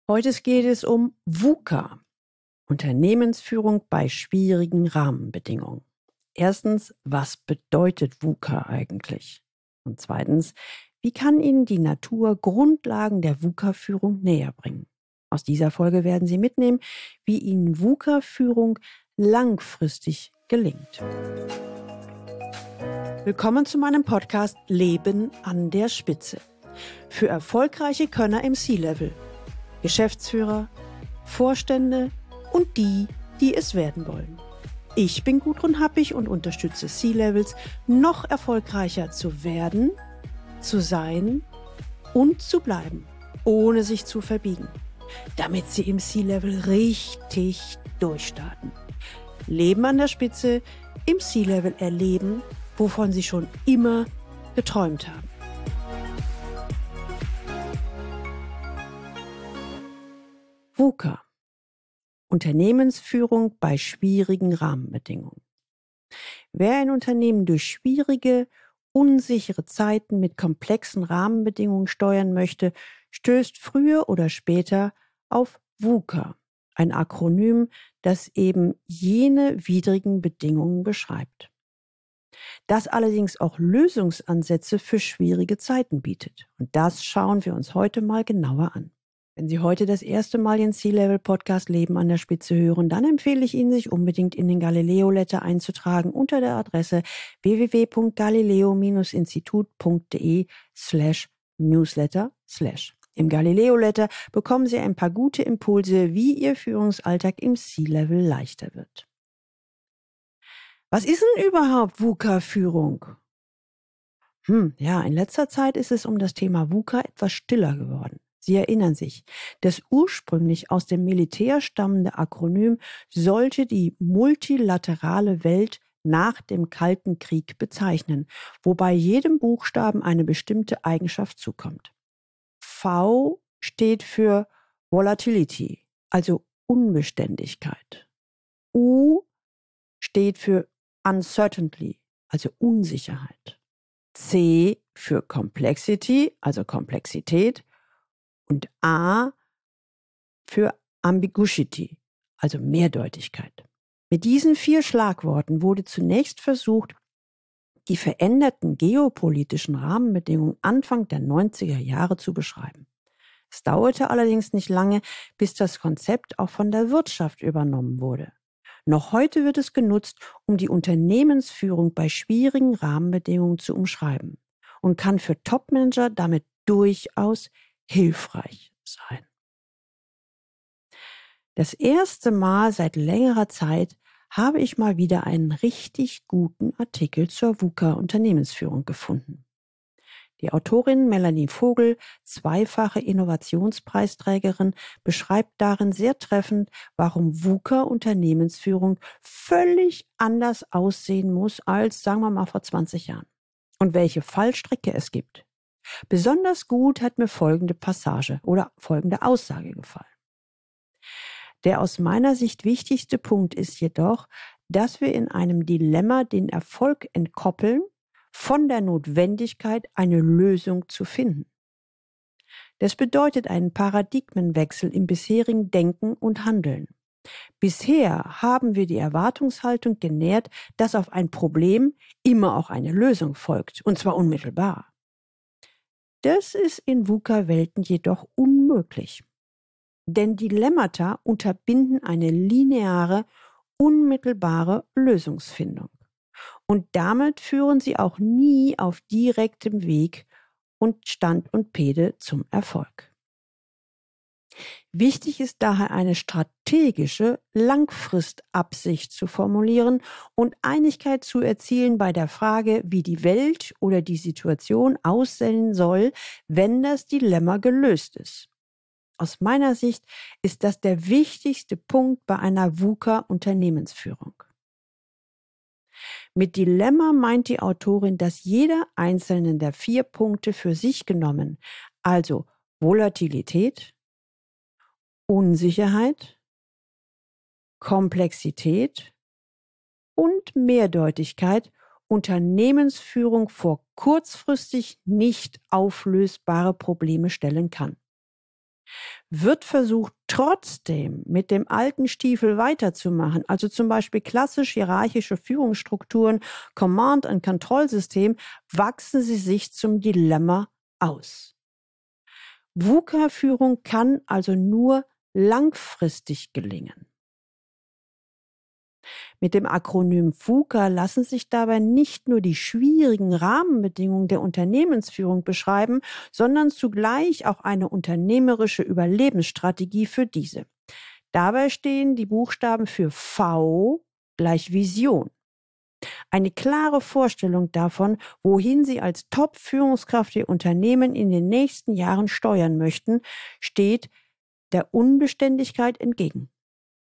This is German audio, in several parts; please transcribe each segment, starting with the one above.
Heute geht es um VUCA, Unternehmensführung bei schwierigen Rahmenbedingungen. Erstens, was bedeutet VUCA eigentlich? Und zweitens, wie kann Ihnen die Natur Grundlagen der VUCA-Führung näher bringen? Aus dieser Folge werden Sie mitnehmen, wie Ihnen VUCA-Führung langfristig gelingt. Willkommen zu meinem Podcast Leben an der Spitze. Für erfolgreiche Könner im C-Level. Geschäftsführer, Vorstände und die, die es werden wollen. Ich bin Gudrun Happig und unterstütze C-Levels, noch erfolgreicher zu werden, zu sein und zu bleiben, ohne sich zu verbiegen, damit sie im C-Level richtig durchstarten. Leben an der Spitze, im C-Level erleben, wovon sie schon immer geträumt haben. VUCA. Unternehmensführung bei schwierigen Rahmenbedingungen. Wer ein Unternehmen durch schwierige, unsichere Zeiten mit komplexen Rahmenbedingungen steuern möchte, stößt früher oder später auf VUCA, ein Akronym, das eben jene widrigen Bedingungen beschreibt. Das allerdings auch Lösungsansätze für schwierige Zeiten bietet. Und das schauen wir uns heute mal genauer an. Wenn Sie heute das erste Mal den C-Level-Podcast Leben an der Spitze hören, dann empfehle ich Ihnen, sich unbedingt in den Galileo-Letter einzutragen unter der Adresse www.galileo-institut.de/newsletter/. Im Galileo-Letter bekommen Sie ein paar gute Impulse, wie Ihr Führungsalltag im C-Level leichter wird. Was ist denn überhaupt VUCA-Führung? In letzter Zeit ist es um das Thema VUCA etwas stiller geworden. Sie erinnern sich, das ursprünglich aus dem Militär stammende Akronym sollte die multilaterale Welt nach dem Kalten Krieg bezeichnen, wobei jedem Buchstaben eine bestimmte Eigenschaft zukommt. V steht für Volatility, also Unbeständigkeit. U steht für Uncertainty, also Unsicherheit. C für Complexity, also Komplexität. Und A für Ambiguity, also Mehrdeutigkeit. Mit diesen 4 Schlagworten wurde zunächst versucht, die veränderten geopolitischen Rahmenbedingungen Anfang der 90er Jahre zu beschreiben. Es dauerte allerdings nicht lange, bis das Konzept auch von der Wirtschaft übernommen wurde. Noch heute wird es genutzt, um die Unternehmensführung bei schwierigen Rahmenbedingungen zu umschreiben und kann für Topmanager damit durchaus hilfreich sein. Das erste Mal seit längerer Zeit habe ich mal wieder einen richtig guten Artikel zur VUCA-Unternehmensführung gefunden. Die Autorin Melanie Vogel, zweifache Innovationspreisträgerin, beschreibt darin sehr treffend, warum VUCA-Unternehmensführung völlig anders aussehen muss als, sagen wir mal, vor 20 Jahren. Und welche Fallstricke es gibt. Besonders gut hat mir folgende Passage oder folgende Aussage gefallen. Der aus meiner Sicht wichtigste Punkt ist jedoch, dass wir in einem Dilemma den Erfolg entkoppeln von der Notwendigkeit, eine Lösung zu finden. Das bedeutet einen Paradigmenwechsel im bisherigen Denken und Handeln. Bisher haben wir die Erwartungshaltung genährt, dass auf ein Problem immer auch eine Lösung folgt, und zwar unmittelbar. Das ist in VUCA-Welten jedoch unmöglich. Denn Dilemmata unterbinden eine lineare, unmittelbare Lösungsfindung. Und damit führen sie auch nie auf direktem Weg und Stand und Pede zum Erfolg. Wichtig ist daher eine strategische Langfristabsicht zu formulieren und Einigkeit zu erzielen bei der Frage, wie die Welt oder die Situation aussehen soll, wenn das Dilemma gelöst ist. Aus meiner Sicht ist das der wichtigste Punkt bei einer VUCA-Unternehmensführung. Mit Dilemma meint die Autorin, dass jeder einzelne der 4 Punkte für sich genommen, also Volatilität, Unsicherheit, Komplexität und Mehrdeutigkeit Unternehmensführung vor kurzfristig nicht auflösbare Probleme stellen kann. Wird versucht, trotzdem mit dem alten Stiefel weiterzumachen, also zum Beispiel klassisch hierarchische Führungsstrukturen, Command-and-Control-System, wachsen sie sich zum Dilemma aus. VUCA-Führung kann also nur langfristig gelingen. Mit dem Akronym VUCA lassen sich dabei nicht nur die schwierigen Rahmenbedingungen der Unternehmensführung beschreiben, sondern zugleich auch eine unternehmerische Überlebensstrategie für diese. Dabei stehen die Buchstaben für V gleich Vision. Eine klare Vorstellung davon, wohin Sie als Top-Führungskraft Ihr Unternehmen in den nächsten Jahren steuern möchten, steht der Unbeständigkeit entgegen.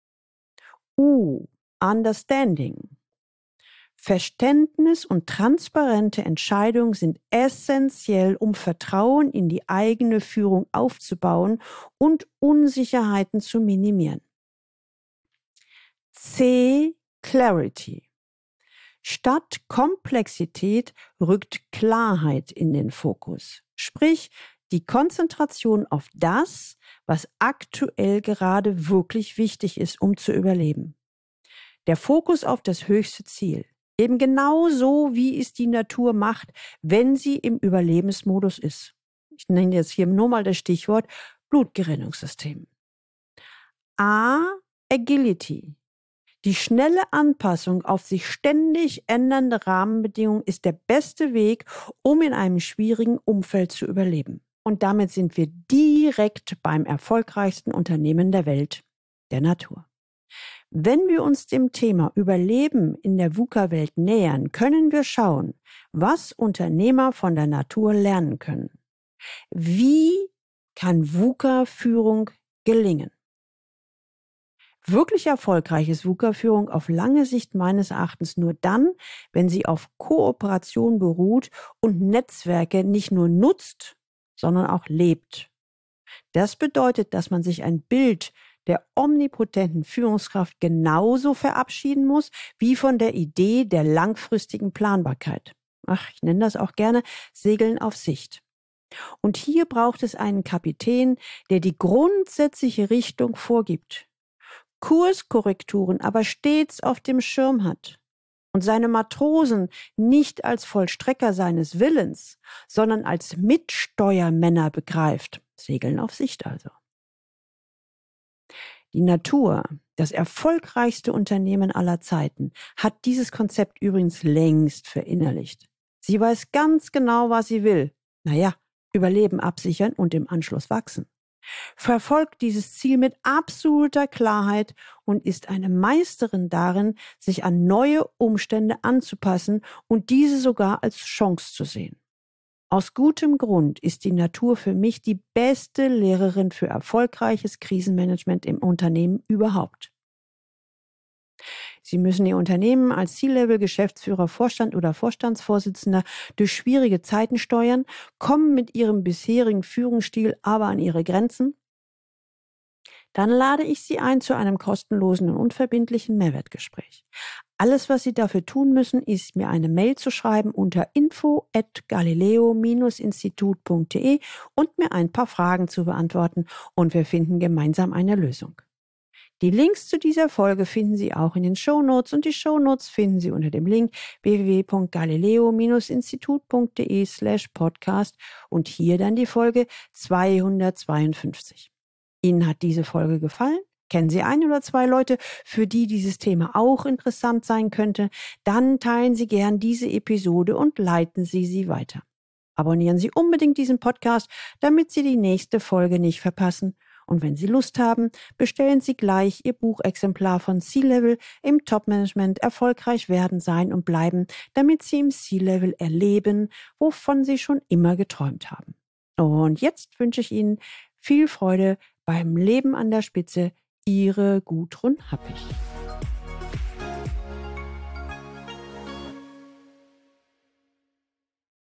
U, Understanding. Verständnis und transparente Entscheidungen sind essentiell, um Vertrauen in die eigene Führung aufzubauen und Unsicherheiten zu minimieren. C, Clarity. Statt Komplexität rückt Klarheit in den Fokus. Sprich, die Konzentration auf das, was aktuell gerade wirklich wichtig ist, um zu überleben. Der Fokus auf das höchste Ziel. Eben genau so, wie es die Natur macht, wenn sie im Überlebensmodus ist. Ich nenne jetzt hier nur mal das Stichwort Blutgerinnungssystem. A, Agility. Die schnelle Anpassung auf sich ständig ändernde Rahmenbedingungen ist der beste Weg, um in einem schwierigen Umfeld zu überleben. Und damit sind wir direkt beim erfolgreichsten Unternehmen der Welt, der Natur. Wenn wir uns dem Thema Überleben in der VUCA-Welt nähern, können wir schauen, was Unternehmer von der Natur lernen können. Wie kann VUCA-Führung gelingen? Wirklich erfolgreich ist VUCA-Führung auf lange Sicht meines Erachtens nur dann, wenn sie auf Kooperation beruht und Netzwerke nicht nur nutzt, sondern auch lebt. Das bedeutet, dass man sich ein Bild der omnipotenten Führungskraft genauso verabschieden muss, wie von der Idee der langfristigen Planbarkeit. Ich nenne das auch gerne Segeln auf Sicht. Und hier braucht es einen Kapitän, der die grundsätzliche Richtung vorgibt, Kurskorrekturen aber stets auf dem Schirm hat und seine Matrosen nicht als Vollstrecker seines Willens, sondern als Mitsteuermänner begreift. Segeln auf Sicht also. Die Natur, das erfolgreichste Unternehmen aller Zeiten, hat dieses Konzept übrigens längst verinnerlicht. Sie weiß ganz genau, was sie will. Überleben absichern und im Anschluss wachsen. Verfolgt dieses Ziel mit absoluter Klarheit und ist eine Meisterin darin, sich an neue Umstände anzupassen und diese sogar als Chance zu sehen. Aus gutem Grund ist die Natur für mich die beste Lehrerin für erfolgreiches Krisenmanagement im Unternehmen überhaupt. Sie müssen Ihr Unternehmen als C-Level, Geschäftsführer, Vorstand oder Vorstandsvorsitzender durch schwierige Zeiten steuern, kommen mit Ihrem bisherigen Führungsstil aber an Ihre Grenzen. Dann lade ich Sie ein zu einem kostenlosen und unverbindlichen Mehrwertgespräch. Alles, was Sie dafür tun müssen, ist, mir eine Mail zu schreiben unter info@galileo-institut.de und mir ein paar Fragen zu beantworten und wir finden gemeinsam eine Lösung. Die Links zu dieser Folge finden Sie auch in den Shownotes und die Shownotes finden Sie unter dem Link www.galileo-institut.de/podcast und hier dann die Folge 252. Ihnen hat diese Folge gefallen? Kennen Sie ein oder zwei Leute, für die dieses Thema auch interessant sein könnte? Dann teilen Sie gern diese Episode und leiten Sie sie weiter. Abonnieren Sie unbedingt diesen Podcast, damit Sie die nächste Folge nicht verpassen. Und wenn Sie Lust haben, bestellen Sie gleich Ihr Buchexemplar von C-Level im Top-Management erfolgreich werden, sein und bleiben, damit Sie im C-Level erleben, wovon Sie schon immer geträumt haben. Und jetzt wünsche ich Ihnen viel Freude beim Leben an der Spitze. Ihre Gudrun Happig.